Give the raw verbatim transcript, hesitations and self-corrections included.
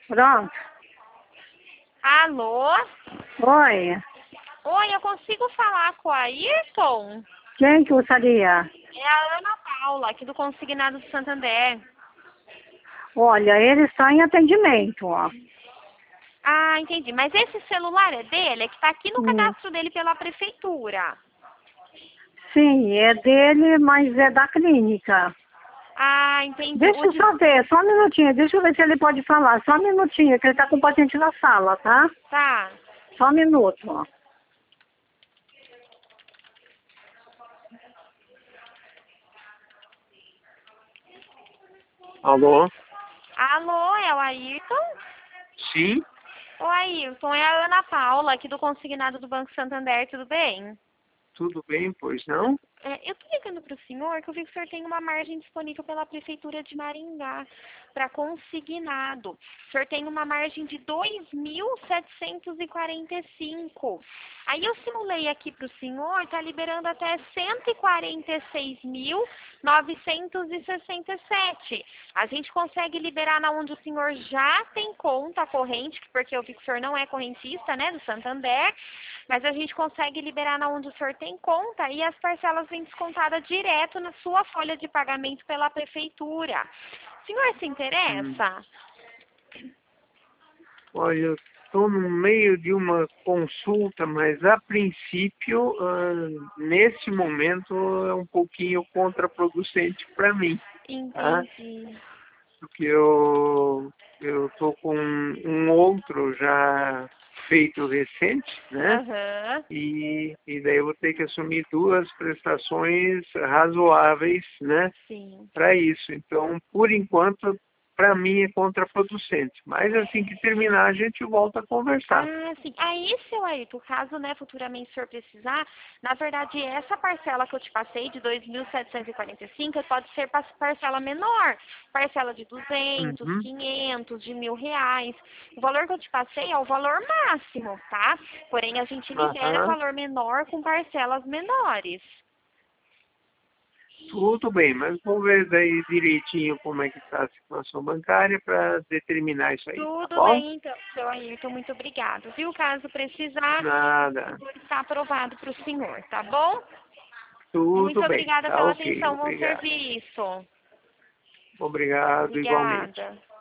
Pronto. Alô? Oi. Oi, eu consigo falar com a Ayrton? Quem que gostaria? É a Ana Paula, aqui do Consignado do Santander. Olha, ele está em atendimento, ó. Ah, entendi. Mas esse celular é dele? É que está aqui no Hum. cadastro dele pela prefeitura. Sim, é dele, mas é da clínica. Ah, entendi. Deixa O eu de... só ver, só um minutinho. Deixa eu ver se ele pode falar. Só um minutinho, que ele está com o paciente na sala, tá? Tá. Só um minuto, ó. Alô? Alô, é o Ayrton? Sim? Oi, Ayrton, é a Ana Paula, aqui do Consignado do Banco Santander, tudo bem? Tudo bem, pois não? É, eu tô ligando para o senhor que eu vi que o senhor tem uma margem disponível pela Prefeitura de Maringá para consignado. O senhor tem uma margem de dois mil setecentos e quarenta e cinco. Aí eu simulei aqui para o senhor, está liberando até cento e quarenta e seis mil novecentos e sessenta e sete. A gente consegue liberar na onde o senhor já tem conta corrente, porque eu vi que o senhor não é correntista, né, do Santander, mas a gente consegue liberar na onde o senhor tem conta e as parcelas vêm descontadas direto na sua folha de pagamento pela prefeitura. O senhor se Hum. interessa? Olha, eu estou no meio de uma consulta, mas a princípio, ah, nesse momento, é um pouquinho contraproducente para mim, tá? Entendi. Porque eu eu estou com um outro já feito recente, né? Aham. E, e daí eu vou ter que assumir duas prestações razoáveis, né? Sim. Para isso. Então, por enquanto, para mim é contraproducente. Mas assim que terminar, a gente volta a conversar. Ah, sim. Aí, seu Ayrton, caso, né, futuramente o senhor precisar, na verdade, essa parcela que eu te passei de dois mil setecentos e quarenta e cinco pode ser pa- parcela menor. Parcela de duzentos, Uhum. quinhentos, de mil reais. O valor que eu te passei é o valor máximo, tá? Porém, a gente libera Aham. valor menor com parcelas menores. Tudo bem, mas vamos ver daí direitinho como é que está a situação bancária para determinar isso aí, tá Tudo bom? bem, então, seu Ayrton, muito obrigado. Viu? Caso precisar, Nada. está aprovado para o senhor, tá bom? Muito Tudo bem. obrigada Tá pela ok. atenção, bom Obrigado. serviço. Obrigado igualmente. Obrigada.